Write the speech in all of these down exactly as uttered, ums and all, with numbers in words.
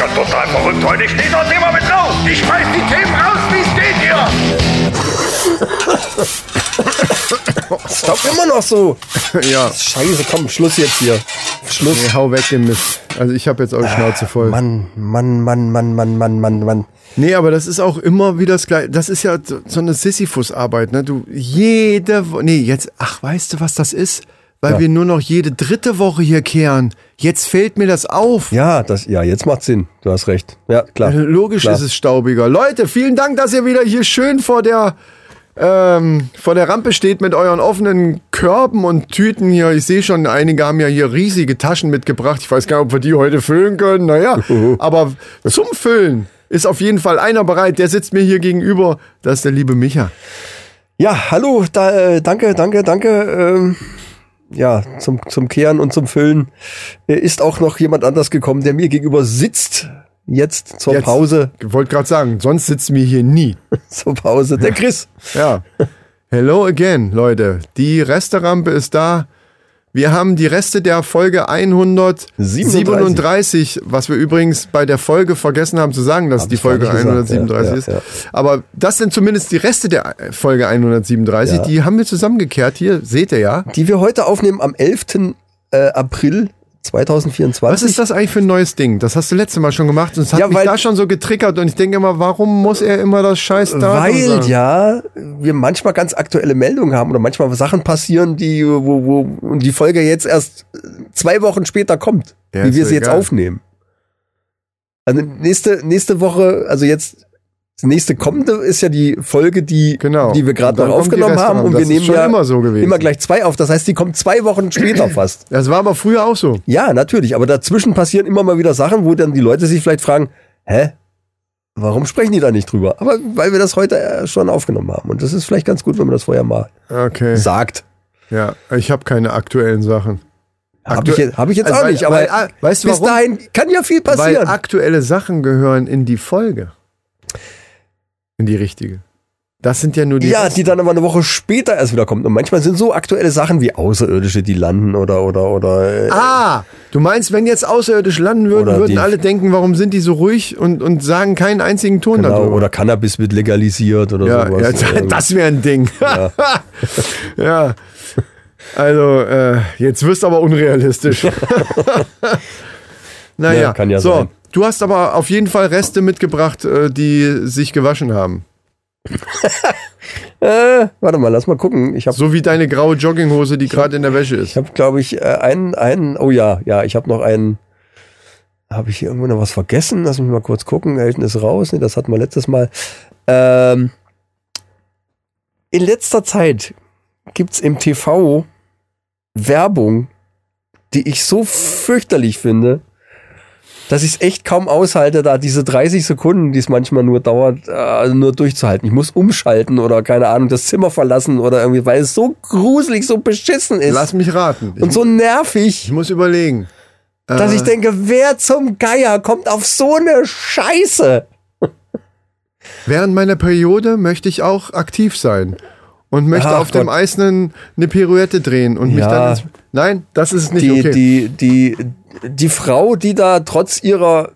schon total verrückt heute. Ich stehe dort immer mit drauf. Ich schmeiß die Themen raus, wie es geht hier. Stopp immer noch so. Ja. Scheiße, komm, Schluss jetzt hier. Schluss. Nee, hau weg den Mist. Also ich habe jetzt auch die Schnauze voll. Mann, Mann, Mann, Mann, Mann, Mann, Mann, Mann. Nee, aber das ist auch immer wieder das Gleiche. Das ist ja so, so eine Sisyphus-Arbeit, ne? Du, jede Woche, nee, jetzt, ach, weißt du, was das ist? Weil Ja. wir nur noch jede dritte Woche hier kehren. Jetzt fällt mir das auf. Ja, das, ja, jetzt macht Sinn. Du hast recht. Ja, klar. Logisch klar. ist es staubiger. Leute, vielen Dank, dass ihr wieder hier schön vor der, ähm, vor der Rampe steht mit euren offenen Körben und Tüten hier. Ich sehe schon, einige haben ja hier riesige Taschen mitgebracht. Ich weiß gar nicht, ob wir die heute füllen können. Naja, aber zum Füllen ist auf jeden Fall einer bereit. Der sitzt mir hier gegenüber. Das ist der liebe Micha. Ja, hallo, da, äh, danke, danke, danke. Ähm, ja, zum, zum Kehren und zum Füllen äh, ist auch noch jemand anders gekommen, der mir gegenüber sitzt. Jetzt zur Jetzt, Pause. Ich wollte gerade sagen, sonst sitzen wir hier nie. Zur Pause. Der Chris. Ja. Hello again, Leute. Die Resterampe ist da. Wir haben die Reste der Folge hundertsiebenunddreißig, was wir übrigens bei der Folge vergessen haben zu sagen, dass Hab die ich gar Folge nicht gesagt. hundertsiebenunddreißig Ja, ist. ja, ja. Aber das sind zumindest die Reste der Folge hundertsiebenunddreißig. Ja. Die haben wir zusammengekehrt. Hier, seht ihr ja. Die wir heute aufnehmen am elften Äh, April zweitausendvierundzwanzig. Was ist das eigentlich für ein neues Ding? Das hast du letztes Mal schon gemacht und es hat Ja, mich weil- da schon so getriggert und ich denke immer, warum muss er immer das scheiß Datum Weil sagen? ja wir manchmal ganz aktuelle Meldungen haben oder manchmal Sachen passieren, die wo, wo und die Folge jetzt erst zwei Wochen später kommt, Ja, wie ist wir doch sie jetzt egal. aufnehmen. Also nächste nächste Woche, also jetzt die nächste kommende ist ja die Folge, die Genau. die wir gerade Und dann noch kommt die aufgenommen haben Restaurant. und Das wir ist nehmen schon ja immer so gewesen. immer gleich zwei auf. Das heißt, die kommt zwei Wochen später fast. Das war aber früher auch so. Ja, natürlich. Aber dazwischen passieren immer mal wieder Sachen, wo dann die Leute sich vielleicht fragen, hä? Warum sprechen die da nicht drüber? Aber weil wir das heute äh, schon aufgenommen haben. Und das ist vielleicht ganz gut, wenn man das vorher mal Okay. sagt. Ja, ich habe keine aktuellen Sachen. Habe ich, jetzt- hab ich jetzt Also auch weil- nicht. Aber weil, ah, weißt du bis warum? dahin kann ja viel Weil passieren. aktuelle Sachen gehören in die Folge. In die richtige. Das sind ja nur die. ja, Reste. die dann aber eine Woche später erst wieder kommt. Und manchmal sind so aktuelle Sachen wie Außerirdische, die landen oder oder oder. Äh, Ah, du meinst, wenn jetzt Außerirdische landen würden, Oder würden die- alle denken, warum sind die so ruhig und, und sagen keinen einzigen Ton genau, darüber. oder Cannabis wird legalisiert oder ja, sowas. ja, Ähm, das wäre ein Ding. Ja. Ja. Also, äh, jetzt wirst du aber unrealistisch. Naja, Ja, kann ja so. sein. Du hast aber auf jeden Fall Reste mitgebracht, äh, die sich gewaschen haben. Äh, warte mal, lass mal gucken. Ich habe So wie deine graue Jogginghose, die gerade in der Wäsche ist. Ich habe, glaube ich, äh, einen, einen, oh ja, ja, ich habe noch einen, habe ich hier irgendwo noch was vergessen? Lass mich mal kurz gucken. Elton ist raus, nee, das hatten wir letztes Mal. Ähm, in letzter Zeit gibt's im T V Werbung, die ich so fürchterlich finde, dass ich es echt kaum aushalte, da diese dreißig Sekunden, die es manchmal nur dauert, äh, nur durchzuhalten. Ich muss umschalten oder, keine Ahnung, das Zimmer verlassen oder irgendwie, weil es so gruselig, so beschissen ist. Lass mich raten. Ich, Und so nervig, ich muss überlegen. dass Äh, ich denke, wer zum Geier kommt auf so eine Scheiße? Während meiner Periode möchte ich auch aktiv sein. Und möchte Ach auf dem Gott. Eis eine, eine Pirouette drehen und mich Ja. dann ins, nein, das ist nicht Die, okay. die, die, die Frau, die da trotz ihrer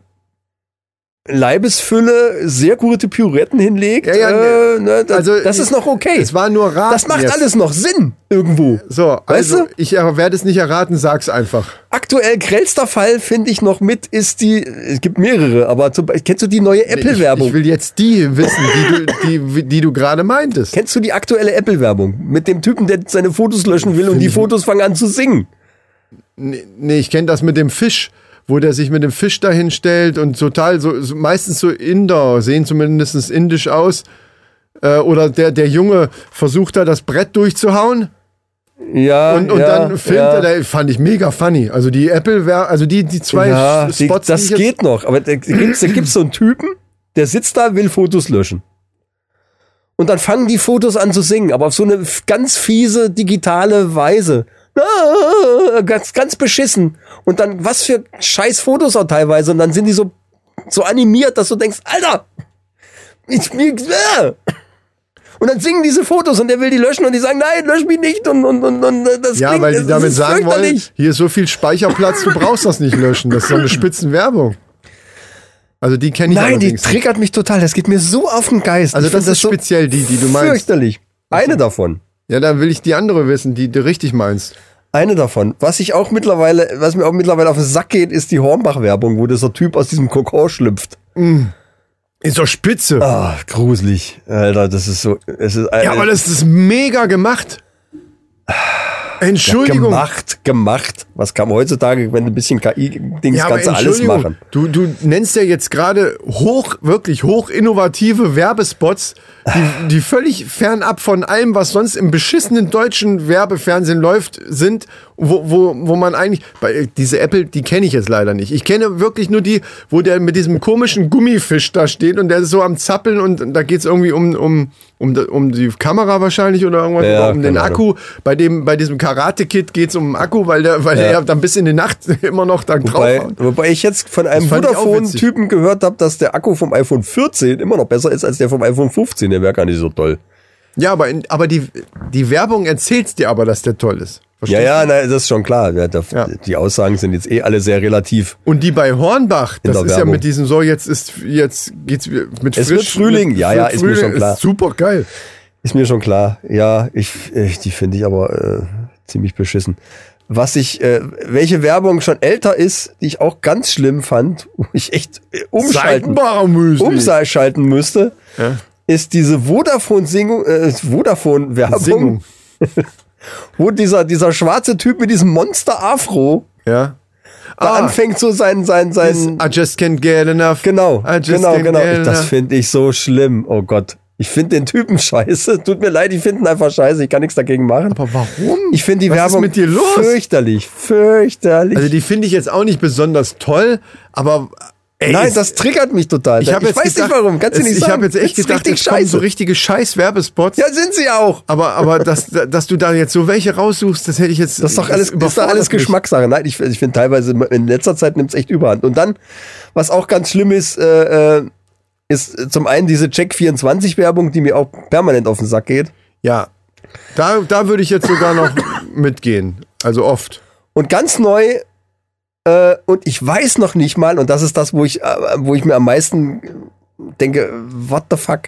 Leibesfülle sehr gute Pirouetten hinlegt, Ja, ja, äh, ne, das, also das ist noch okay. Es war nur Raten. Das macht jetzt. alles noch Sinn irgendwo. So, also Weißt du? ich äh, werde es nicht erraten, sag's einfach. Aktuell grellster Fall, finde ich noch mit, ist die, es gibt mehrere, aber zum, Beispiel, kennst du die neue Ich, Apple-Werbung? ich will jetzt die wissen, die du, die, die du gerade meintest. Kennst du die aktuelle Apple-Werbung? Mit dem Typen, der seine Fotos löschen will und die Fotos fangen an zu singen. Nee, nee ich kenne das mit dem Fisch, wo der sich mit dem Fisch dahin stellt und total so, so meistens so Inder, sehen zumindest indisch aus. Äh, oder der, der Junge versucht da das Brett durchzuhauen Ja, und, und ja, dann filmt ja. er, da fand ich mega funny. Also die Apple, also die, die zwei Ja, die, Spots, das die ich jetzt- geht noch. Aber da gibt's, da gibt's so einen Typen, der sitzt da, will Fotos löschen. Und dann fangen die Fotos an zu singen, aber auf so eine f- ganz fiese digitale Weise. Ah, ganz, ganz beschissen. Und dann, was für scheiß Fotos auch teilweise. Und dann sind die so, so animiert, dass du denkst, Alter, ich, mir, äh. Und dann singen diese Fotos und der will die löschen und die sagen, nein, lösch mich nicht. Und, und, und, und das Ja, klingt, weil die das damit ist sagen wollen, fürchterlich. hier ist so viel Speicherplatz, du brauchst das nicht löschen. Das ist so eine Spitzenwerbung. Also die kenne ich Nein, die allerdings nicht. triggert mich total. Das geht mir so auf den Geist. Also Ich das find ist speziell die, die du meinst. Fürchterlich. Eine davon. Ja, dann will ich die andere wissen, die du richtig meinst. Eine davon. Was ich auch mittlerweile, was mir auch mittlerweile auf den Sack geht, ist die Hornbach-Werbung, wo dieser Typ aus diesem Kokon schlüpft. Ist doch spitze. Ah, gruselig. Alter, das ist so, es ist, Ja, aber das ist mega gemacht. Entschuldigung. Gemacht, gemacht. Was kann man heutzutage, wenn du ein bisschen K I-Dings Ja, aber kannst du alles Entschuldigung, machen. Du, du nennst ja jetzt gerade hoch, wirklich hoch innovative Werbespots, die, die völlig fernab von allem, was sonst im beschissenen deutschen Werbefernsehen läuft, sind, wo, wo, wo man eigentlich, bei, diese Apple, die kenne ich jetzt leider nicht. Ich kenne wirklich nur die, wo der mit diesem komischen Gummifisch da steht und der ist so am Zappeln und da geht's irgendwie um, um, um, um die Kamera wahrscheinlich oder irgendwas, Ja, oder um den keine Akku. Bei dem, bei diesem Karate-Kit geht's um den Akku, weil der, weil Ja. der ja dann bis in die Nacht immer noch da Wobei, drauf. wobei ich jetzt von einem Das fand ich auch Vodafone-Typen gehört habe, dass der Akku vom iPhone vierzehn immer noch besser ist als der vom iPhone fünfzehn. Der wäre gar nicht so toll. Ja, aber, in, aber die, die Werbung erzählt's dir aber, dass der toll ist. Verstehst Ja, ja, du? na, das ist schon klar. Ja, da, Ja. Die Aussagen sind jetzt eh alle sehr relativ. Und die bei Hornbach, In das der ist ja Werbung. mit diesem, so jetzt ist, jetzt geht's mit Es frisch, wird Frühling. mit, Ja, ja, mit ist mir schon klar. Ist super geil. Ist mir schon klar. Ja, ich, ich die finde ich aber äh, ziemlich beschissen. Was ich, äh, welche Werbung schon älter ist, die ich auch ganz schlimm fand, wo ich echt äh, umschalten, Seitenbarer-Müsli. umschalten müsste, Ja. ist diese Vodafone-Singung, äh, Vodafone-Werbung, Singung. wo dieser, dieser schwarze Typ mit diesem Monster-Afro Ja. da anfängt so sein, sein, sein, I just can't get enough. genau, I just genau, can't genau. get Ich, das enough. finde ich so schlimm. Oh Gott. Ich finde den Typen scheiße. Tut mir leid, ich finde ihn einfach scheiße. Ich kann nichts dagegen machen. Aber warum? Ich finde die Was Werbung ist mit dir los? fürchterlich, fürchterlich. Also die finde ich jetzt auch nicht besonders toll, aber ey, Nein, es- das triggert mich total. ich, hab jetzt weiß gedacht, nicht warum. Kannst du es, nicht ich sagen. habe jetzt echt Das ist gedacht, richtig es kommen so scheiße. richtige Scheiß-Werbespots. Ja, sind sie auch. Aber, aber dass, dass du da jetzt so welche raussuchst, das hätte ich jetzt. Das ist doch alles, ist doch überfordert alles mich. Geschmackssache. Nein, ich, ich finde teilweise in letzter Zeit nimmt es echt überhand. Und dann, was auch ganz schlimm ist, äh, äh, ist zum einen diese Check vierundzwanzig Werbung, die mir auch permanent auf den Sack geht. Ja, da, da würde ich jetzt sogar noch mitgehen. Also oft. Und ganz neu, äh, und ich weiß noch nicht mal, und das ist das, wo ich, äh, wo ich mir am meisten denke, what the fuck.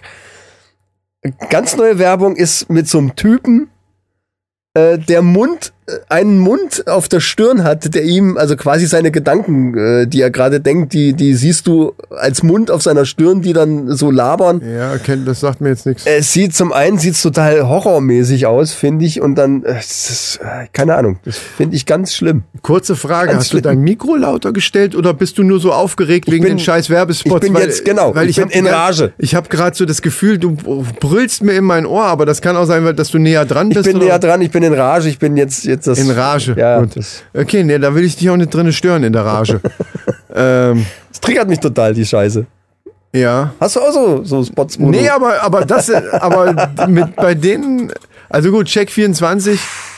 Ganz neue Werbung ist mit so einem Typen, äh, der Mund, äh, einen Mund auf der Stirn hat, der ihm, also quasi seine Gedanken, äh, die er gerade denkt, die, die siehst du als Mund auf seiner Stirn, die dann so labern. Ja, kennt, das sagt mir jetzt nichts. Es sieht zum einen sieht's total horrormäßig aus, finde ich, und dann, äh, das ist, äh, keine Ahnung, das finde ich ganz schlimm. Kurze Frage, Ganz hast du schlimm. dein Mikro lauter gestellt oder bist du nur so aufgeregt wegen bin- den scheiß Werbespots? ich bin jetzt- genau, weil ich ich bin hab in die gan- Rage. Ich habe gerade so das Gefühl, du brüllst mir in mein Ohr, aber das kann auch sein, weil- dass du näher dran Ich bist. bin oder? näher dran, ich bin in Rage, ich bin jetzt, jetzt das. In Rage. Ja, Gut. das, Okay, nee, da will ich dich auch nicht drin stören in der Rage. ähm, das triggert mich total, die Scheiße. ja. Hast du auch so, so Spots, wo Nee, du, aber, aber das, aber mit bei denen, also gut, Check vierundzwanzig,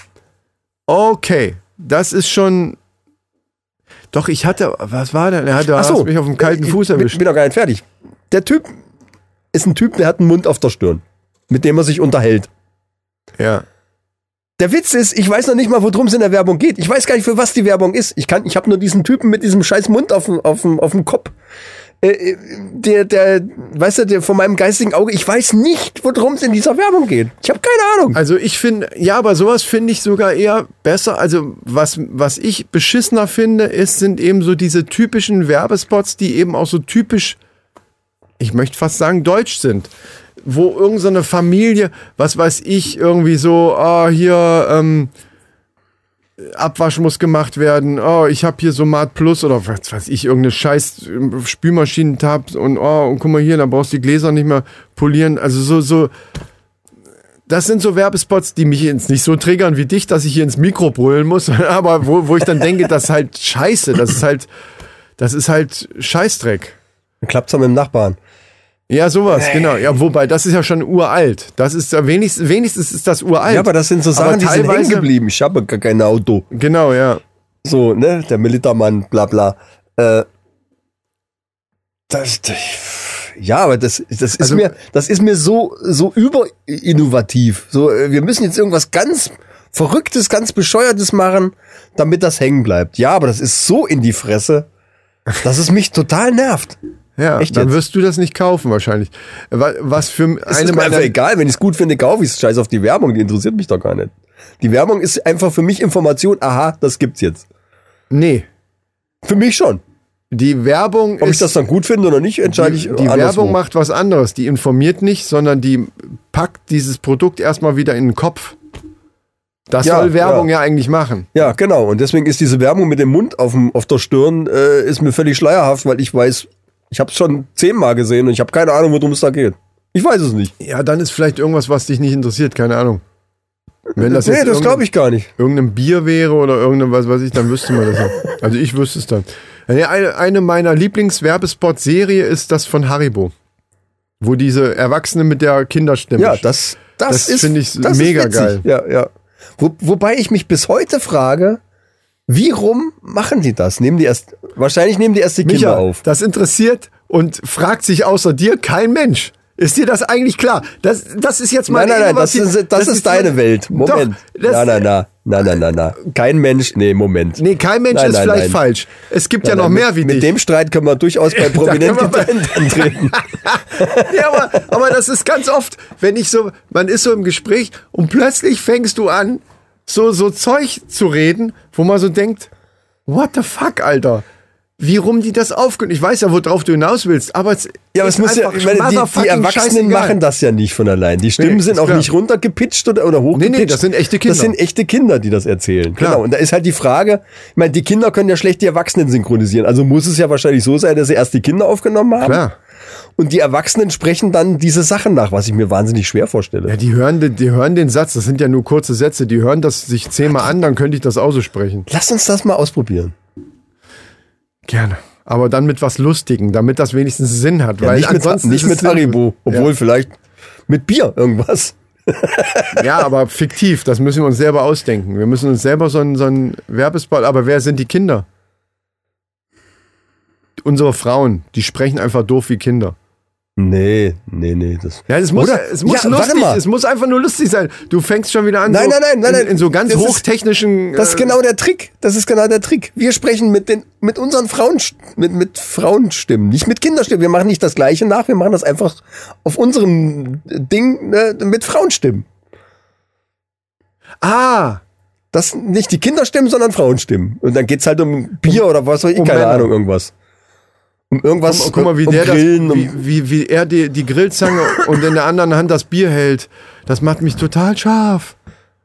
okay, das ist schon, doch, ich hatte, was war denn? Er hat, du Ach hast so, mich auf dem kalten ich Fuß bin, erwischt. bin doch gar nicht fertig. Der Typ ist ein Typ, der hat einen Mund auf der Stirn, mit dem er sich unterhält. Ja. Der Witz ist, ich weiß noch nicht mal, worum es in der Werbung geht. Ich weiß gar nicht, für was die Werbung ist. Ich kann, ich habe nur diesen Typen mit diesem scheiß Mund auf dem, auf dem, auf dem Kopf. Äh, der, der, weißt du, der von meinem geistigen Auge, ich weiß nicht, worum es in dieser Werbung geht. Ich habe keine Ahnung. Also ich finde, ja, aber sowas finde ich sogar eher besser. Also was, was ich beschissener finde, ist, sind eben so diese typischen Werbespots, die eben auch so typisch, ich möchte fast sagen, deutsch sind. Wo irgend so eine Familie, was weiß ich, irgendwie so, ah, hier, ähm, Abwasch muss gemacht werden, oh, ich habe hier Somat Plus oder was weiß ich, irgendeine scheiß Spülmaschinentab und oh, und guck mal hier, dann brauchst du die Gläser nicht mehr polieren. Also so, so, das sind so Werbespots, die mich jetzt nicht so triggern wie dich, dass ich hier ins Mikro brüllen muss, aber wo, wo ich dann denke, das ist halt scheiße, das ist halt, das ist halt Scheißdreck. Dann klappt's auch mit dem Nachbarn. Ja, sowas, genau. Ja, wobei, das ist ja schon uralt. Das ist ja wenigstens, wenigstens ist das uralt. Ja, aber das sind so Sachen, Aber die sind hängen teilweise- geblieben. Ich habe gar kein Auto. Genau, ja. So, ne, der Militermann, bla bla. Äh, das, das, ja, aber das, das ist Also- mir, das ist mir so, so überinnovativ. So, äh, wir müssen jetzt irgendwas ganz Verrücktes, ganz Bescheuertes machen, damit das hängen bleibt. Ja, aber das ist so in die Fresse, dass es mich total nervt. Ja, Echt dann jetzt? wirst du das nicht kaufen wahrscheinlich. Wa- Was für Es eine ist mir einfach meiner... egal, wenn ich es gut finde, kaufe ich es. Scheiß auf die Werbung, die interessiert mich doch gar nicht. Die Werbung ist einfach für mich Information, aha, das gibt's jetzt. Nee, Für mich schon. die Werbung Ob ist... ich das dann gut finde oder nicht, entscheide ich Die, die anderswo. Werbung macht was anderes. Die informiert nicht, sondern die packt dieses Produkt erstmal wieder in den Kopf. Das Ja, soll Werbung ja. ja. eigentlich machen. Ja, genau. Und deswegen ist diese Werbung mit dem Mund auf, dem, auf der Stirn äh, ist mir völlig schleierhaft, weil ich weiß, ich habe es schon zehnmal gesehen und ich habe keine Ahnung, worum es da geht. Ich weiß es nicht. Ja, dann ist vielleicht irgendwas, was dich nicht interessiert, keine Ahnung. Wenn das Nee, jetzt das irgendein- glaube ich gar nicht. irgendein Bier wäre oder irgendein was weiß ich, dann wüsste man das ja. Also ich wüsste es dann. Ja, Eine, eine meiner Lieblingswerbespot-Serie ist das von Haribo. Wo diese Erwachsene mit der Kinderstimme. Ja, das, das, Das ist finde ich das mega ist witzig. geil. Ja, ja. Wo, wobei ich mich bis heute frage, wie rum machen die das? Nehmen die erst, wahrscheinlich nehmen die erst die Kinder Micha, auf. das interessiert und fragt sich außer dir kein Mensch. Ist dir das eigentlich klar? Das, das ist jetzt mal Nein, nein, nein, das ist, das ist deine Welt. Moment. Doch, das, Nein, nein, nein, nein, nein, nein, nein. Kein Mensch, nee, Moment. Nee, kein Mensch Nein, ist nein, vielleicht nein. falsch. Es gibt ja Nein, noch nein, mehr mit, wie mit dich. dem Streit können wir durchaus bei Prominenten können wir bei- antreten. Ja, aber, aber das ist ganz oft, wenn ich so, man ist so im Gespräch und plötzlich fängst du an, so, so Zeug zu reden, wo man so denkt, what the fuck, Alter? Wie rum die das aufgehen? Ich weiß ja, worauf du hinaus willst, aber es Ja, aber es ist muss ja, einfach ich meine, die, die motherfucking Erwachsenen scheißegal. machen das ja nicht von allein. Die Stimmen Nee, sind ist auch klar. nicht runtergepitcht oder, oder Nee, hochgepitcht. nee, das sind echte Kinder. Das sind echte Kinder, die das erzählen. Klar. Genau. Und da ist halt die Frage, ich meine, die Kinder können ja schlecht die Erwachsenen synchronisieren. Also muss es ja wahrscheinlich so sein, dass sie erst die Kinder aufgenommen haben. Klar. Und die Erwachsenen sprechen dann diese Sachen nach, was ich mir wahnsinnig schwer vorstelle. Ja, die hören, den- die hören den Satz, das sind ja nur kurze Sätze, die hören das sich zehnmal an, dann könnte ich das auch so sprechen. Lass uns das mal ausprobieren. Gerne. Aber dann mit was Lustigen, damit das wenigstens Sinn hat. Ja, weil nicht mit, ansonsten nicht ist mit es Haribo, obwohl vielleicht mit Bier irgendwas. sinnlos. Ja, aber fiktiv, das müssen wir uns selber ausdenken. Wir müssen uns selber so einen, so einen Werbespot, aber wer sind die Kinder? Unsere Frauen, die sprechen einfach doof wie Kinder. Nee, nee, nee. Das Ja, es muss, Oder? es muss Ja, warte lustig, mal. es muss einfach nur lustig sein. Du fängst schon wieder an, Nein, so nein, nein, nein, in, nein. in so ganz Das ist- hochtechnischen... Das ist äh, genau der Trick. Das ist genau der Trick. Wir sprechen mit den, mit unseren Frauen, mit, mit Frauenstimmen, nicht mit Kinderstimmen. Wir machen nicht das Gleiche nach. Wir machen das einfach auf unserem Ding ne, mit Frauenstimmen. Ah, Das nicht die Kinderstimmen, sondern Frauenstimmen. Und dann geht's halt um Bier oder was weiß ich, um keine Männer. Ahnung, irgendwas. Um irgendwas, guck, guck mal, wie um der Grillen, das, um, wie, wie, wie er die, die Grillzange und in der anderen Hand das Bier hält. Das macht mich total scharf.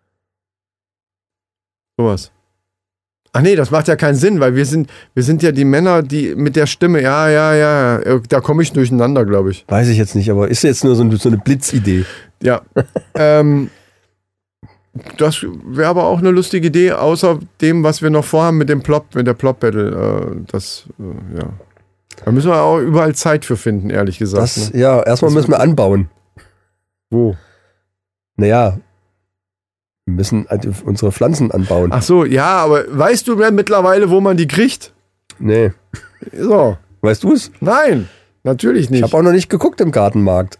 Sowas. Ach nee, das macht ja keinen Sinn, weil wir sind, wir sind ja die Männer, die mit der Stimme, ja, ja, ja, da komme ich durcheinander, glaube ich. weiß ich jetzt nicht, aber ist jetzt nur so, ein, so eine Blitzidee. Ja. ähm, das wäre aber auch eine lustige Idee, außer dem, was wir noch vorhaben mit dem Plop, mit der Plop-Battle. Äh, das, äh, ja. Da müssen wir auch überall Zeit für finden, ehrlich gesagt. Das, ne? ja, erstmal Das müssen wir anbauen. Wo? Naja, wir müssen also unsere Pflanzen anbauen. Ach so, ja, aber weißt du denn mittlerweile, wo man die kriegt? Nee. So. Weißt du es? Nein, natürlich Ich nicht. habe auch noch nicht geguckt im Gartenmarkt.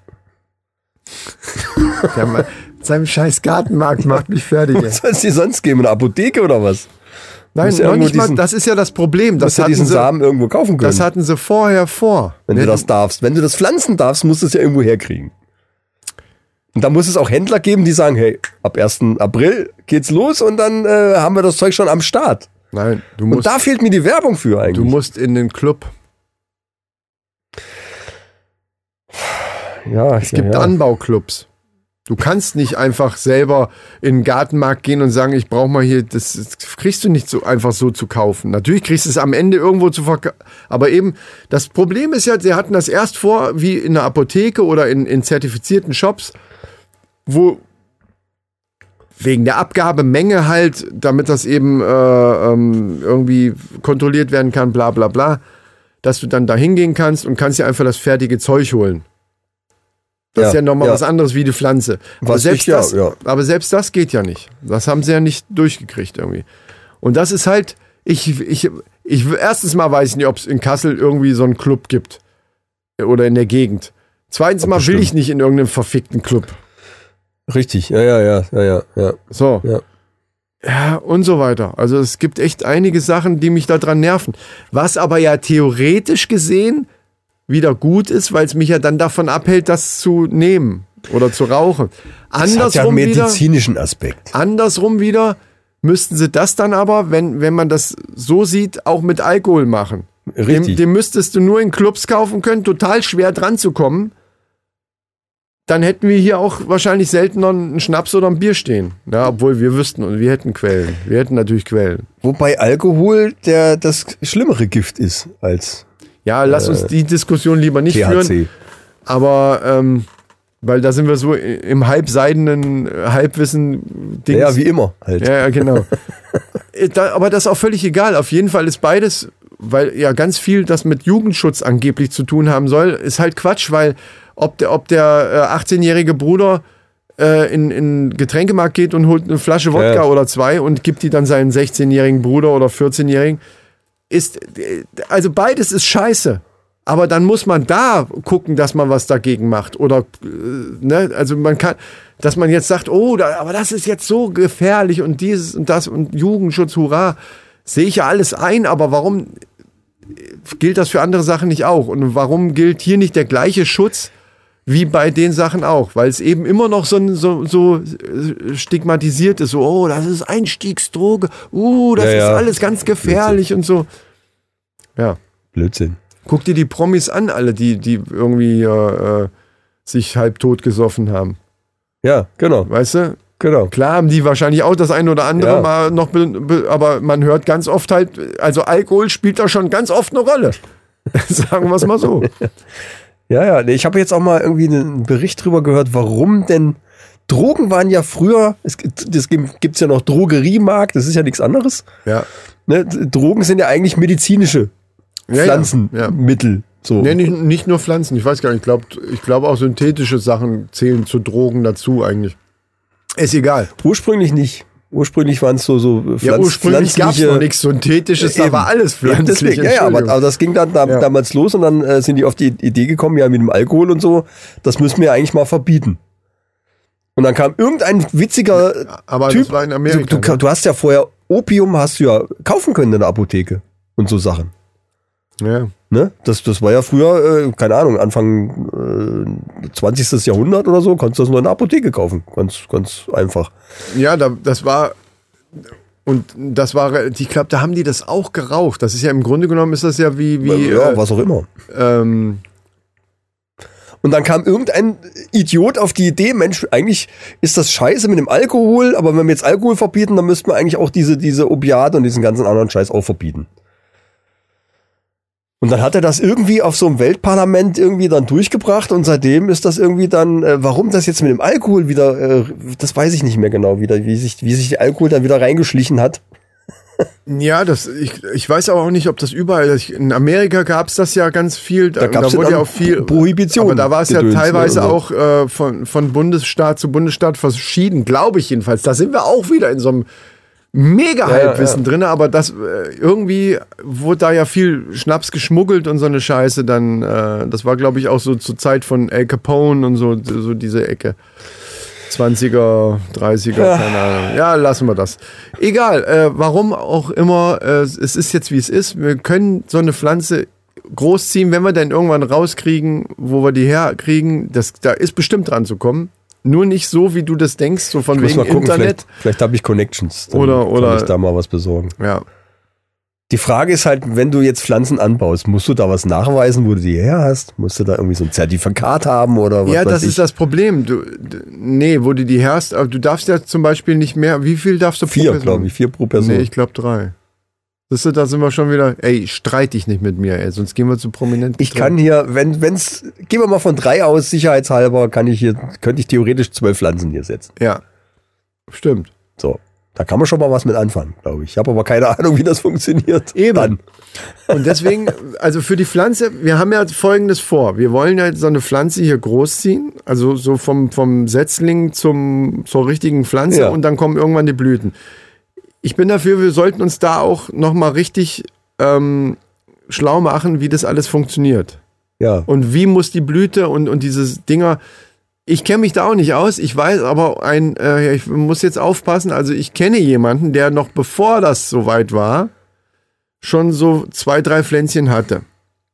Ja, man, seinem scheiß Gartenmarkt macht mich fertig. Ey. Was soll es dir sonst geben? Eine Apotheke oder was? Nein, musst ja noch irgendwo nicht mal, diesen- das ist ja das Problem. Du Das musst ja hatten, diesen sie, Samen irgendwo kaufen können. das hatten sie vorher vor. wenn Ne, du das darfst. Wenn du das pflanzen darfst, musst du es ja irgendwo herkriegen. Und da muss es auch Händler geben, die sagen, hey, ab ersten April geht's los und dann äh, haben wir das Zeug schon am Start. Nein, du Und musst, da fehlt mir die Werbung für eigentlich. du musst in den Club. ja, Es gibt Anbauclubs. Du kannst nicht einfach selber in den Gartenmarkt gehen und sagen, ich brauche mal hier, das, das kriegst du nicht so einfach so zu kaufen. Natürlich kriegst du es am Ende irgendwo zu verkaufen. Aber eben, das Problem ist ja, sie hatten das erst vor, wie in einer Apotheke oder in, in zertifizierten Shops, wo wegen der Abgabemenge halt, damit das eben äh, ähm, irgendwie kontrolliert werden kann, bla bla bla, dass du dann da hingehen kannst und kannst dir einfach das fertige Zeug holen. Das Ja, ist ja nochmal ja. was anderes wie die Pflanze. Aber Was selbst, ich, ja, das, ja. aber selbst das geht ja nicht. Das haben sie ja nicht durchgekriegt irgendwie. Und das ist halt, ich, ich, ich erstens mal weiß ich nicht, ob es in Kassel irgendwie so einen Club gibt. Oder in der Gegend. Zweitens mal will bestimmt. ich nicht in irgendeinem verfickten Club. Richtig, ja, ja, ja, ja, ja, ja. So. Ja. Ja, und so weiter. Also es gibt echt einige Sachen, die mich daran nerven. Was aber ja theoretisch gesehen wieder gut ist, weil es mich ja dann davon abhält, das zu nehmen oder zu rauchen. Das hat ja einen medizinischen wieder, Aspekt. Andersrum wieder müssten sie das dann aber, wenn, wenn man das so sieht, auch mit Alkohol machen. Richtig. Dem, dem müsstest du nur in Clubs kaufen können, total schwer dran zu kommen. Dann hätten wir hier auch wahrscheinlich seltener einen Schnaps oder ein Bier stehen. Ja, obwohl wir wüssten und wir hätten Quellen. Wir hätten natürlich Quellen. Wobei Alkohol der das schlimmere Gift ist als Ja, lass uns die Diskussion lieber nicht T H C führen. Aber, ähm, weil da sind wir so im halbseidenen Halbwissen-Ding. Ja, wie immer halt. Ja, ja, genau. da, aber das ist auch völlig egal. Auf jeden Fall ist beides, weil ja ganz viel das mit Jugendschutz angeblich zu tun haben soll, ist halt Quatsch, weil ob der, ob der äh, achtzehnjährige Bruder äh, in in Getränkemarkt geht und holt eine Flasche Wodka ja. oder zwei und gibt die dann seinen sechzehnjährigen Bruder oder vierzehnjährigen, ist, also beides ist scheiße. Aber dann muss man da gucken, dass man was dagegen macht. Oder, äh, ne, also man kann, dass man jetzt sagt, oh, da, aber das ist jetzt so gefährlich und dieses und das und Jugendschutz, hurra, sehe ich ja alles ein, aber warum gilt das für andere Sachen nicht auch? Und warum gilt hier nicht der gleiche Schutz wie bei den Sachen auch? Weil es eben immer noch so, so, so stigmatisiert ist, so, oh, das ist Einstiegsdroge, uh, das ja, ist ja. alles ganz gefährlich Blödsinn. und so. Ja. Blödsinn. Guck dir die Promis an, alle, die, die irgendwie äh, sich halb tot gesoffen haben. Ja, genau. Weißt du? Genau. Klar haben die wahrscheinlich auch das eine oder andere Ja. mal noch, be, be, aber man hört ganz oft halt, also Alkohol spielt da schon ganz oft eine Rolle. Sagen wir es mal so. Ja, ja. Ich habe jetzt auch mal irgendwie einen Bericht drüber gehört, warum denn Drogen waren ja früher, es gibt es gibt's ja noch Drogeriemarkt, das ist ja nichts anderes. Ja. Ne? Drogen sind ja eigentlich medizinische Ja, Pflanzenmittel. ja. So. Nee, nicht, nicht nur Pflanzen, ich weiß gar nicht, ich glaube ich glaub auch synthetische Sachen zählen zu Drogen dazu eigentlich. Ist egal. Ursprünglich nicht. Ursprünglich waren es so, so Pflanz, Ja, ursprünglich gab es noch nichts Synthetisches, da Eben. war alles Eben pflanzlich. deswegen, ja, ja, aber, aber das ging dann da, Ja. damals los und dann äh, sind die auf die Idee gekommen, ja, mit dem Alkohol und so, das müssen wir eigentlich mal verbieten. Und dann kam irgendein witziger aber Typ. das war in Amerika. Du, du, du hast ja vorher Opium hast du ja kaufen können in der Apotheke und so Sachen. Ja. Ne? Das, das war ja früher, äh, keine Ahnung, Anfang äh, zwanzigsten Jahrhundert oder so, konntest du das nur in der Apotheke kaufen. Ganz, ganz einfach. Ja, da, das war, und das war, ich glaube, da haben die das auch geraucht. Das ist ja im Grunde genommen, ist das ja wie, wie ja, äh, was auch immer. ähm, Und dann kam irgendein Idiot auf die Idee, Mensch, eigentlich ist das scheiße mit dem Alkohol, aber wenn wir jetzt Alkohol verbieten, dann müssten wir eigentlich auch diese, diese Opiate und diesen ganzen anderen Scheiß auch verbieten. Und dann hat er das irgendwie auf so einem Weltparlament irgendwie dann durchgebracht und seitdem ist das irgendwie dann, äh, warum das jetzt mit dem Alkohol wieder, äh, das weiß ich nicht mehr genau wieder, wie sich, wie sich der Alkohol dann wieder reingeschlichen hat. ja, das, ich, ich weiß aber auch nicht, ob das überall, in Amerika gab es das ja ganz viel, da, Da gab's da wurde ja ja dann auch viel Prohibition aber da war es ja gedöns, ne, teilweise also. auch äh, von, von Bundesstaat zu Bundesstaat verschieden, glaube ich jedenfalls. Da sind wir auch wieder in so einem mega Ja, Halbwissen ja. drin, aber das äh, irgendwie wurde da ja viel Schnaps geschmuggelt und so eine Scheiße dann, äh, das war glaube ich auch so zur Zeit von Al Capone und so, so diese Ecke. zwanziger, dreißiger, Ja. keine Ahnung. Ja, lassen wir das. Egal, äh, warum auch immer, äh, es ist jetzt wie es ist. Wir können so eine Pflanze großziehen, wenn wir dann irgendwann rauskriegen, wo wir die herkriegen. Das, da ist bestimmt dran zu kommen. Nur nicht so, wie du das denkst, so von Ich muss wegen mal gucken, Internet. vielleicht, vielleicht habe ich Connections. Dann Oder- oder- kann ich da mal was besorgen. Ja. Die Frage ist halt, wenn du jetzt Pflanzen anbaust, musst du da was nachweisen, wo du die her hast? Musst du da irgendwie so ein Zertifikat haben oder was Ja, weiß das ich? ist das Problem. Du, d- nee, wo du die herst, aber du darfst ja zum Beispiel nicht mehr, wie viel darfst du pro Vier, Person? glaube ich, vier pro Person. Nee, ich glaube drei. Siehst du, da sind wir schon wieder, ey, streit dich nicht mit mir, ey, sonst gehen wir zu prominent. Ich kann hier, wenn, wenn's, gehen wir mal von drei aus, sicherheitshalber, kann ich hier, könnte ich theoretisch zwölf Pflanzen hier setzen. Ja, stimmt. So. Da kann man schon mal was mit anfangen, glaube ich. Ich habe aber keine Ahnung, wie das funktioniert. Eben. Dann. Und deswegen, also für die Pflanze, wir haben ja Folgendes vor. Wir wollen ja so eine Pflanze hier großziehen, also so vom, vom Setzling zum, zur richtigen Pflanze Ja. und dann kommen irgendwann die Blüten. Ich bin dafür, wir sollten uns da auch nochmal richtig ähm, schlau machen, wie das alles funktioniert. Ja. Und wie muss die Blüte und, und diese Dinger. Ich kenne mich da auch nicht aus. Ich weiß aber, ein, äh, ich muss jetzt aufpassen. Also ich kenne jemanden, der noch bevor das soweit war, schon so zwei, drei Pflänzchen hatte.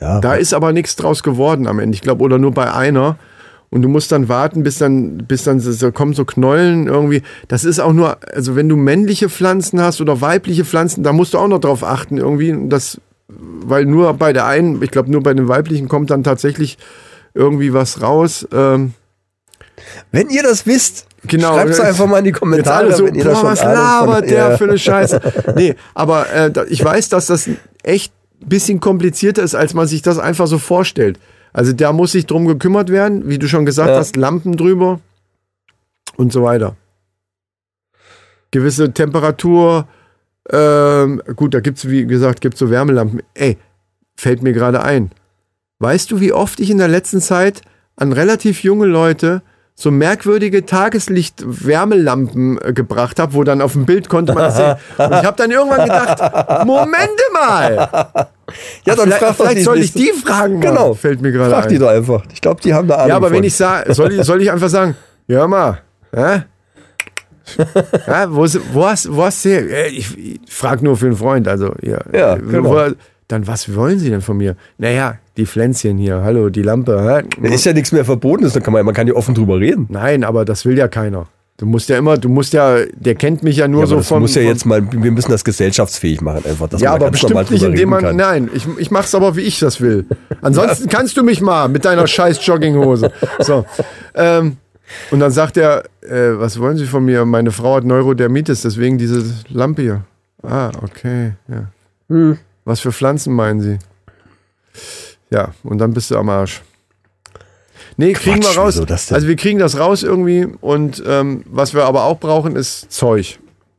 Ja, da ist aber nichts draus geworden am Ende. Ich glaube, oder nur bei einer. Und du musst dann warten, bis dann, bis dann so, kommen so Knollen irgendwie. Das ist auch nur, also wenn du männliche Pflanzen hast oder weibliche Pflanzen, da musst du auch noch drauf achten irgendwie. Das, weil nur bei der einen, ich glaube nur bei den weiblichen kommt dann tatsächlich irgendwie was raus. Ähm, wenn ihr das wisst, genau, schreibt es einfach mal in die Kommentare. Jetzt alle so, wenn ihr boah, da schon was Ahnung labert von- der ja. für eine Scheiße. Nee, aber äh, da- ich weiß, dass das echt ein bisschen komplizierter ist, als man sich das einfach so vorstellt. Also da muss sich drum gekümmert werden, wie du schon gesagt Ja. hast, Lampen drüber und so weiter. Gewisse Temperatur, ähm, gut, da gibt's wie gesagt, gibt's so Wärmelampen. Ey, fällt mir gerade ein. Weißt du, wie oft ich in der letzten Zeit an relativ junge Leute so merkwürdige Tageslicht-Wärmelampen äh, gebracht habe, wo dann auf dem Bild konnte man das sehen. Und ich habe dann irgendwann gedacht, Momente mal! Ja, dann vielleicht frag doch vielleicht die soll ich nächste- die fragen. Mann. Genau. Fällt mir gerade Frag ein. die doch einfach. Ich glaube, die haben da Ahnung Ja, aber von. wenn ich sage, soll ich, soll ich einfach sagen, ja mal, hä? Ja, wo, ist- wo hast wo hast du her? Äh, Ich, ich frage nur für einen Freund, also ja. Ja, äh, genau. wo, dann was wollen Sie denn von mir? Naja, die Pflänzchen hier, hallo, die Lampe. Hä? Da ist ja nichts mehr Verbotenes, da kann man, man kann ja offen drüber reden. Nein, aber das will ja keiner. Du musst ja immer, du musst ja, der kennt mich ja nur Ja, so aber das von. muss ja von, jetzt mal, wir müssen das gesellschaftsfähig machen, einfach, dass ja, man da aber ganz normal bestimmt nicht, drüber indem man. reden kann. Nein, ich, ich mach's aber, wie ich das will. Ansonsten kannst du mich mal mit deiner scheiß Jogginghose. So. Ähm, und dann sagt er, äh, was wollen Sie von mir? Meine Frau hat Neurodermitis, deswegen diese Lampe hier. Ah, okay. Ja. Hm. Was für Pflanzen meinen Sie? Ja, und dann bist du am Arsch. Nee, kriegen wir Quatsch, raus. wieso das denn? Also wir kriegen das raus irgendwie und ähm, was wir aber auch brauchen, ist Zeug.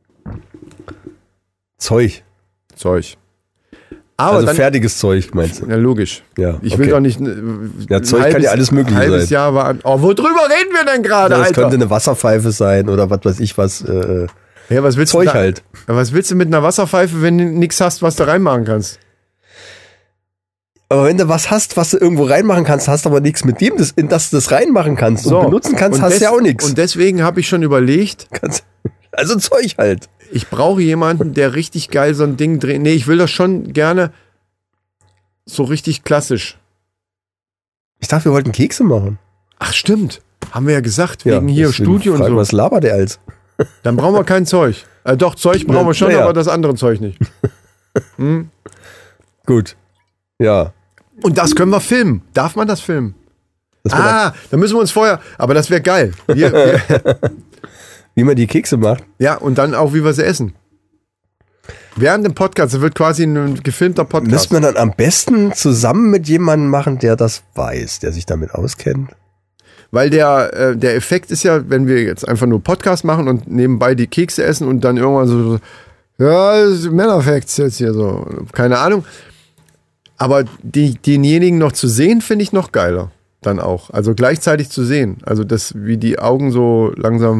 Zeug. Zeug. Aber Also dann, fertiges Zeug, meinst du? ja, logisch. Ja, Ich okay. will doch nicht. äh, Ja, ein Zeug kann ja alles Mögliche ein halbes sein. Jahr war. Oh, worüber reden wir denn gerade, Ja, das Alter? könnte eine Wasserpfeife sein oder was weiß ich was. Äh, Ja, was willst Zeug du da, halt. Ja, was willst du mit einer Wasserpfeife, wenn du nichts hast, was du reinmachen kannst? Aber wenn du was hast, was du irgendwo reinmachen kannst, hast aber nichts mit dem, das, in das du das reinmachen kannst und benutzen kannst, und hast du des- ja auch nichts. Und deswegen habe ich schon überlegt, Kannst- Also Zeug halt. ich brauche jemanden, der richtig geil so ein Ding dreht. Nee, ich will das schon gerne so richtig klassisch. Ich dachte, wir wollten Kekse machen. Ach, stimmt. Haben wir ja gesagt, wegen Ja, hier deswegen Studio und fragen, so. Was labert der als? Dann brauchen wir kein Zeug. Äh, doch, Zeug brauchen wir schon, Naja. aber das andere Zeug nicht. Hm? Gut. Ja. Und das können wir filmen. Darf man das filmen? Das wär Ah, da müssen wir uns vorher. Aber das wäre geil. Wir, wir, wie man die Kekse macht. ja, und dann auch, wie wir sie essen. Während dem Podcast, das wird quasi ein gefilmter Podcast. Müsste man dann am besten zusammen mit jemandem machen, der das weiß, der sich damit auskennt. Weil der, äh, der Effekt ist ja, wenn wir jetzt einfach nur Podcast machen und nebenbei die Kekse essen und dann irgendwann so, so ja, das ist Männerfacts jetzt hier so. Keine Ahnung. Aber die, denjenigen noch zu sehen, finde ich noch geiler. Dann auch. Also gleichzeitig zu sehen. Also das, wie die Augen so langsam.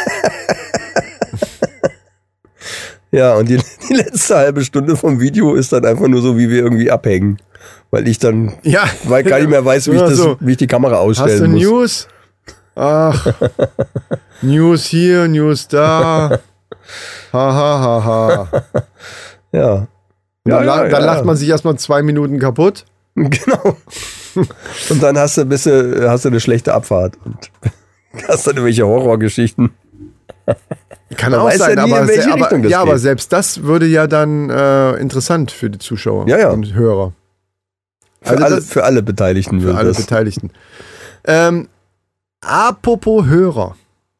Ja, und die, die letzte halbe Stunde vom Video ist dann einfach nur so, wie wir irgendwie abhängen. Weil ich dann Ja. weil gar nicht mehr weiß, wie ich, Ja, das, so. wie ich die Kamera Hast du ausstellen muss. News? Ach. News hier, News da. Ha, ha, ha, ha. Ja. Und Ja, dann, la- ja, dann ja. lacht man sich erstmal zwei Minuten kaputt. Genau. Und dann hast du, bist du, hast du eine schlechte Abfahrt und hast dann irgendwelche Horrorgeschichten. Kann Man auch weiß ja sein, nie, aber, in welche se- aber, Richtung das ja, aber geht. selbst das würde ja dann äh, interessant für die Zuschauer Ja, ja. und Hörer. Für, Also alle, das- für alle Beteiligten. Für wird alle das. Beteiligten. Ähm, apropos Hörer.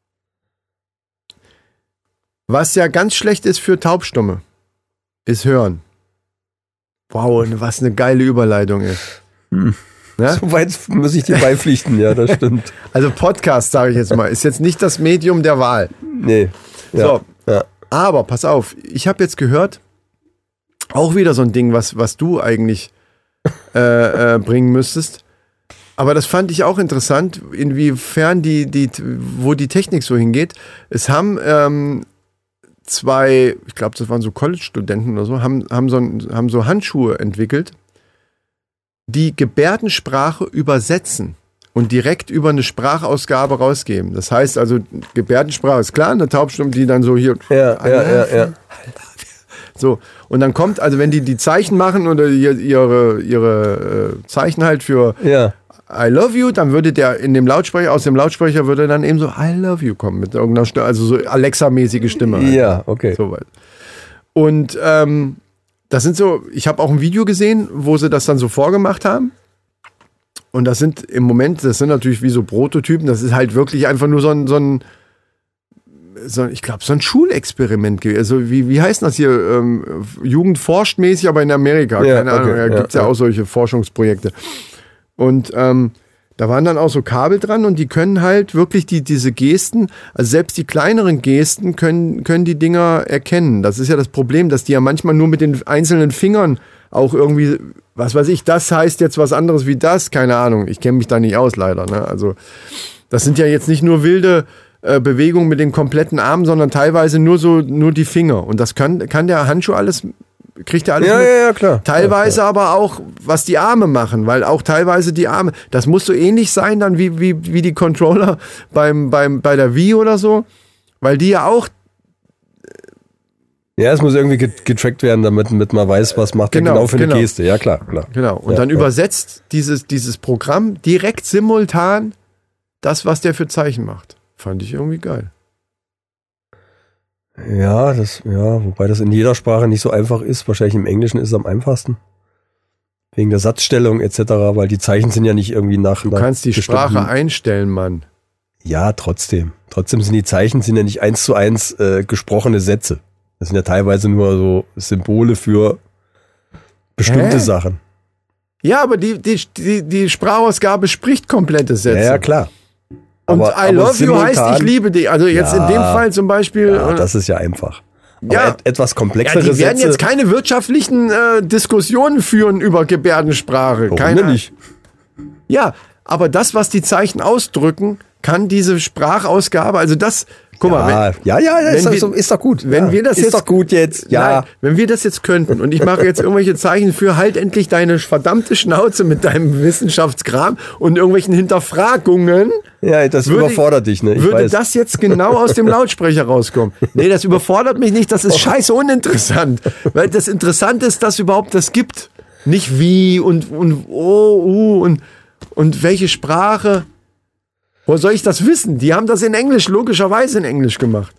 Was ja ganz schlecht ist für Taubstumme, ist Hören. Wow, was eine geile Überleitung ist. Hm. Ne? Soweit muss ich dir beipflichten, ja, das stimmt. Also Podcast, sage ich jetzt mal, ist jetzt nicht das Medium der Wahl. Nee. Ja. So, Ja. aber pass auf, ich habe jetzt gehört, auch wieder so ein Ding, was, was du eigentlich äh, äh, bringen müsstest. Aber das fand ich auch interessant, inwiefern die, die, wo die Technik so hingeht. Es haben ähm, zwei, ich glaube, das waren so College-Studenten oder so, haben, haben, so ein, haben so Handschuhe entwickelt, die Gebärdensprache übersetzen und direkt über eine Sprachausgabe rausgeben. Das heißt also, Gebärdensprache ist klar, eine Taubstumme, die dann so hier Ja, ja, ja, ja. So, und dann kommt, also wenn die die Zeichen machen oder ihre, ihre äh, Zeichen halt für Ja. I love you, dann würde der in dem Lautsprecher, aus dem Lautsprecher würde dann eben so I love you kommen mit irgendeiner Stimme, also so Alexa-mäßige Stimme. Halt. Ja, okay. Soweit. Und ähm, das sind so, ich habe auch ein Video gesehen, wo sie das dann so vorgemacht haben. Und das sind im Moment, das sind natürlich wie so Prototypen, das ist halt wirklich einfach nur so ein, so ein so, ich glaube, so ein Schulexperiment gewesen. Also wie, wie heißt das hier? Ähm, Jugend forscht mäßig, aber in Amerika. Ja, Keine Ahnung, okay, da gibt es ja, ja auch solche Forschungsprojekte. Und ähm, da waren dann auch so Kabel dran und die können halt wirklich die, diese Gesten, also selbst die kleineren Gesten können, können die Dinger erkennen. Das ist ja das Problem, dass die ja manchmal nur mit den einzelnen Fingern auch irgendwie, was weiß ich, das heißt jetzt was anderes wie das, keine Ahnung. Ich kenne mich da nicht aus, leider. Ne? Also das sind ja jetzt nicht nur wilde äh, Bewegungen mit den kompletten Armen, sondern teilweise nur so nur die Finger. Und das kann, kann der Handschuh alles... Kriegt er alles Ja, mit? ja, ja, klar. Teilweise ja, klar. aber auch, was die Arme machen, weil auch teilweise die Arme, das muss so ähnlich sein dann wie, wie, wie die Controller beim, beim, bei der Wii oder so, weil die ja auch... Ja, es muss irgendwie getrackt werden, damit, damit man weiß, was macht Genau, der genau für genau. eine Geste. Ja, klar, klar. Genau, und ja, dann ja. übersetzt dieses, dieses Programm direkt simultan das, was der für Zeichen macht. Fand ich irgendwie geil. Ja, das, ja, wobei das in jeder Sprache nicht so einfach ist. Wahrscheinlich im Englischen ist es am einfachsten. Wegen der Satzstellung et cetera, weil die Zeichen sind ja nicht irgendwie nach. Du kannst die Sprache einstellen, Mann. Ja, trotzdem. Trotzdem sind die Zeichen sind ja nicht eins zu eins äh, gesprochene Sätze. Das sind ja teilweise nur so Symbole für bestimmte Hä? Sachen. Ja, aber die, die, die, die Sprachausgabe spricht komplette Sätze. Ja, ja, klar. Und Aber- I aber love you simultan- heißt, ich liebe dich. Also jetzt Ja. in dem Fall zum Beispiel. Ja, äh, das ist ja einfach. Aber Ja. et etwas ja, komplexere die werden Sätze. jetzt keine wirtschaftlichen äh, Diskussionen führen über Gebärdensprache. Warum Keine, denn nicht? Ja, aber das, was die Zeichen ausdrücken, kann diese Sprachausgabe, also das, guck mal, Ja, ja, ja, wenn ist, doch wir- so, ist doch gut. wenn ja. wir das ist jetzt- doch gut jetzt. Ja. Nein, wenn wir das jetzt könnten und ich mache jetzt irgendwelche Zeichen für halt endlich deine verdammte Schnauze mit deinem Wissenschaftskram und irgendwelchen Hinterfragungen, Ja, das würde- überfordert dich, ne? Ich würde weiß. das jetzt genau aus dem Lautsprecher rauskommen. Nee, das überfordert mich nicht, das ist scheiße uninteressant. Weil das Interessante ist, dass überhaupt das gibt. Nicht wie und, und oh, uh, und, und welche Sprache. Woher soll ich das wissen? Die haben das in Englisch, logischerweise in Englisch gemacht.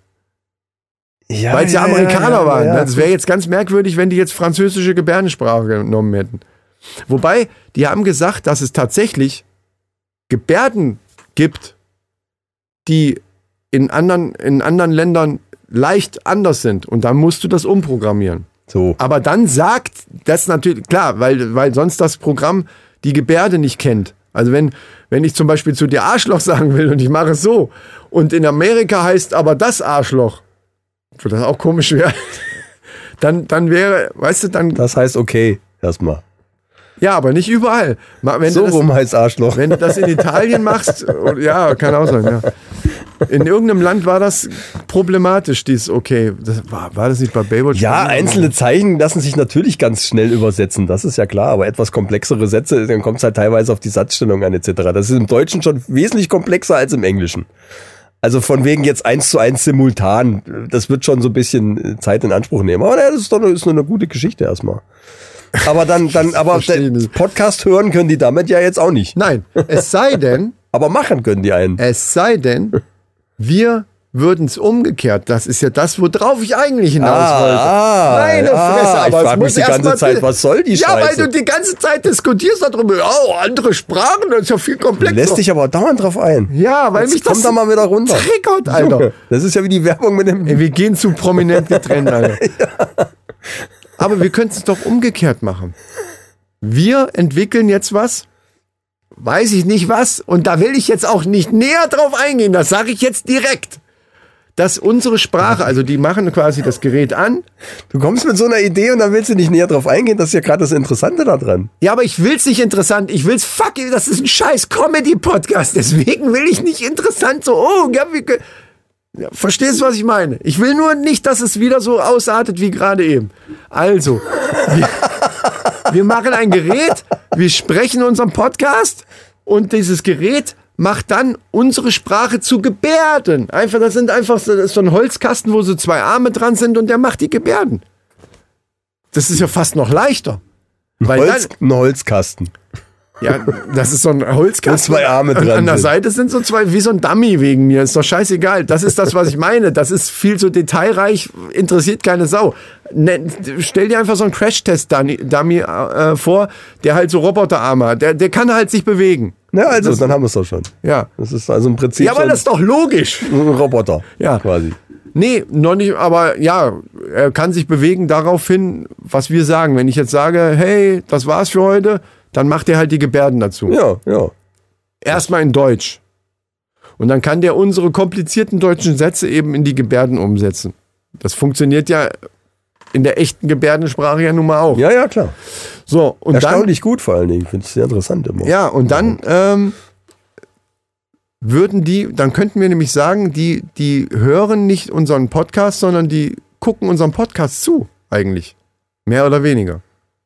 ja, Weil es ja, ja, Amerikaner ja, ja, waren. ja. Das wäre jetzt ganz merkwürdig, wenn die jetzt französische Gebärdensprache genommen hätten. Wobei, die haben gesagt, dass es tatsächlich Gebärden gibt, die in anderen, in anderen Ländern leicht anders sind. Und dann musst du das umprogrammieren. So. Aber dann sagt das natürlich, klar, weil, weil sonst das Programm die Gebärde nicht kennt. Also wenn, wenn ich zum Beispiel zu dir Arschloch sagen will und ich mache es so und in Amerika heißt aber das Arschloch, wird das auch komisch werden, dann, dann wäre, weißt du, dann, Das heißt okay, erstmal. ja, aber nicht überall. Ma- Wenn So du das, rum heißt Arschloch. wenn du das in Italien machst, oder- ja, kann auch sein, ja. In irgendeinem Land war das problematisch, dies okay. Das war, war das nicht bei Baywatch? Ja, einzelne Zeichen lassen sich natürlich ganz schnell übersetzen, das ist ja klar, aber etwas komplexere Sätze, dann kommt es halt teilweise auf die Satzstellung an et cetera. Das ist im Deutschen schon wesentlich komplexer als im Englischen. Also von wegen jetzt eins zu eins simultan, das wird schon so ein bisschen Zeit in Anspruch nehmen. Aber naja, das ist doch eine, ist nur eine gute Geschichte erstmal. Aber dann, dann, aber verstehe nicht. Podcast hören können die damit ja jetzt auch nicht. Nein, es sei denn, Aber machen können die einen. es sei denn, wir würden es umgekehrt. Das ist ja das, worauf ich eigentlich hinaus wollte. ah, Meine ah, Fresse, aber ich es frage mich muss die erst ganze mal- Zeit, was soll die Ja, Scheiße? weil du die ganze Zeit diskutierst darüber. Oh, andere Sprachen, das ist ja viel komplexer. Lässt dich aber dauernd drauf ein. ja, weil Jetzt mich das komm da mal wieder runter. triggert, Alter. Junge, das ist ja wie die Werbung mit dem... Ey, wir gehen zu prominent getrennt, Alter. Aber wir könnten es doch umgekehrt machen. Wir entwickeln jetzt was, weiß ich nicht was, und da will ich jetzt auch nicht näher drauf eingehen, das sage ich jetzt direkt. Dass unsere Sprache, also die machen quasi das Gerät an. Du kommst mit so einer Idee und dann willst du nicht näher drauf eingehen, das ist ja gerade das Interessante da dran. Ja, aber ich will's nicht interessant, ich will's fuck, das ist ein scheiß Comedy-Podcast, deswegen will ich nicht interessant so, oh, ja, wie, ge- ja, verstehst du, was ich meine? Ich will nur nicht, dass es wieder so ausartet wie gerade eben. Also, wir, wir machen ein Gerät, wir sprechen unseren Podcast und dieses Gerät macht dann unsere Sprache zu Gebärden. Einfach, das sind einfach so, das ist so ein Holzkasten, wo so zwei Arme dran sind und der macht die Gebärden. das ist ja fast noch leichter. Weil Holz, dann, ein Holzkasten. ja, das ist so ein Holzkasten. Und zwei Arme dran An, an der sind. Seite sind so zwei, wie so ein Dummy wegen mir. Ist doch scheißegal. Das ist das, was ich meine. Das ist viel zu detailreich, interessiert keine Sau. Ne, stell dir einfach so einen Crash-Test-Dummy äh, vor, der halt so Roboterarme hat. Der, der kann halt sich bewegen. Ja, also, das, dann haben wir es doch schon. Ja. Das ist also im Prinzip Ja, aber so das ist doch logisch. ein Roboter. Ja. Quasi. Nee, noch nicht, aber ja, er kann sich bewegen daraufhin, was wir sagen. Wenn ich jetzt sage, hey, das war's für heute, dann macht er halt die Gebärden dazu. Ja, ja. Erstmal in Deutsch. Und dann kann der unsere komplizierten deutschen Sätze eben in die Gebärden umsetzen. Das funktioniert ja in der echten Gebärdensprache ja nun mal auch. Ja, ja, klar. So, und Erstaunlich gut vor allen Dingen. Ich finde es sehr interessant immer. dann, ja, und dann ähm, würden die, dann könnten wir nämlich sagen, die, die hören nicht unseren Podcast, sondern die gucken unseren Podcast zu, eigentlich. Mehr oder weniger.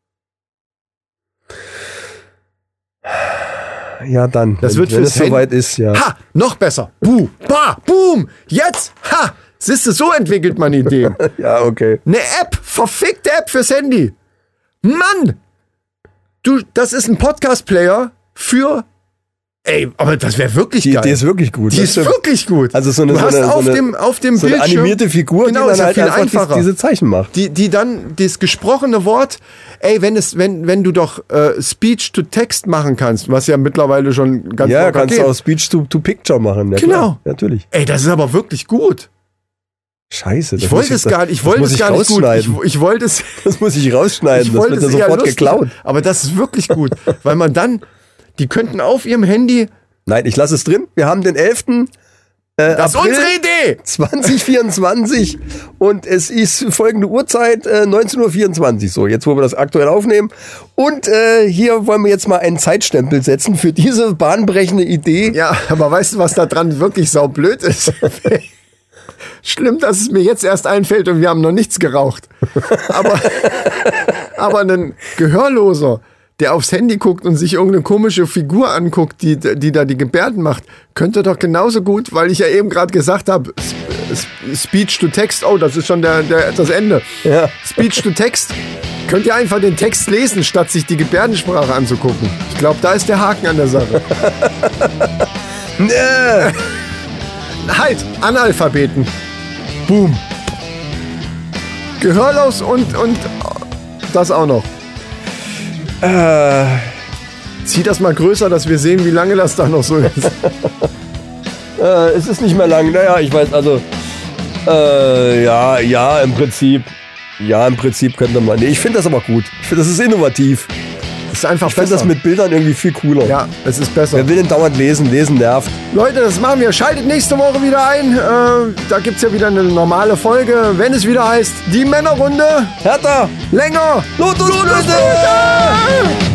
Ja, dann. Das wenn, wird wenn fürs es soweit ist, ja. Ha! Noch besser. Buh! Ba! Boom! Jetzt! Ha! Siehst du, so entwickelt man Ideen. Ja, okay. Eine App! Verfickte App fürs Handy! Mann! Du, das ist ein Podcast-Player für... Ey, aber das wäre wirklich Die geil. Idee ist wirklich gut. Die Das ist stimmt. wirklich gut. Also so eine, du so hast eine, auf, so eine, dem, auf dem so eine Bildschirm... animierte Figur, genau, die ist dann ja halt viel einfach einfacher. dies, diese Zeichen macht. Die, die dann das gesprochene Wort, ey, wenn es, wenn, wenn du doch äh, Speech to Text machen kannst, was ja mittlerweile schon ganz Ja, locker kannst geht. du auch Speech to, to Picture machen. Ja, Genau. Klar, natürlich. Ey, das ist aber wirklich gut. Scheiße. das Ich muss wollte es gar nicht, ich das wollte muss es gar nicht gut. Ich, rausschneiden. ich wollte es, Das muss ich rausschneiden. ich Das wollte wird ja es eher sofort lustig, geklaut. aber das ist wirklich gut, weil man dann, die könnten auf ihrem Handy, Nein, ich lasse es drin. Wir haben den elften Äh, das ist April unsere Idee! zwanzig vierundzwanzig und es ist folgende Uhrzeit, äh, neunzehn Uhr vierundzwanzig, so, jetzt wo wir das aktuell aufnehmen. Und äh, hier wollen wir jetzt mal einen Zeitstempel setzen für diese bahnbrechende Idee. Ja, aber weißt du, was da dran wirklich saublöd ist? Schlimm, dass es mir jetzt erst einfällt und wir haben noch nichts geraucht. Aber, aber ein Gehörloser, der aufs Handy guckt und sich irgendeine komische Figur anguckt, die, die da die Gebärden macht, könnte doch genauso gut, weil ich ja eben gerade gesagt habe, Speech to Text, oh, das ist schon der, der, das Ende. Ja. Speech to Text, könnt ihr einfach den Text lesen, statt sich die Gebärdensprache anzugucken. Ich glaube, da ist der Haken an der Sache. Nee. Halt, Analphabeten. Boom. Gehörlos und, und das auch noch. Äh, Zieh das mal größer, dass wir sehen, wie lange das da noch so ist. äh, es ist nicht mehr lang. Naja, ich weiß, also, äh, ja, ja, im Prinzip, ja, im Prinzip könnte man. Nee, ich finde das aber gut. Ich finde, das ist innovativ. Das ist einfach Ich finde besser. das mit Bildern irgendwie viel cooler. ja, es ist besser. Wer will denn dauernd lesen? Lesen nervt. Leute, das machen wir. Schaltet nächste Woche wieder ein. Äh, da gibt es ja wieder eine normale Folge. Wenn es wieder heißt, die Männerrunde. Hertha! Länger. Lotus, Lotus! Lotus!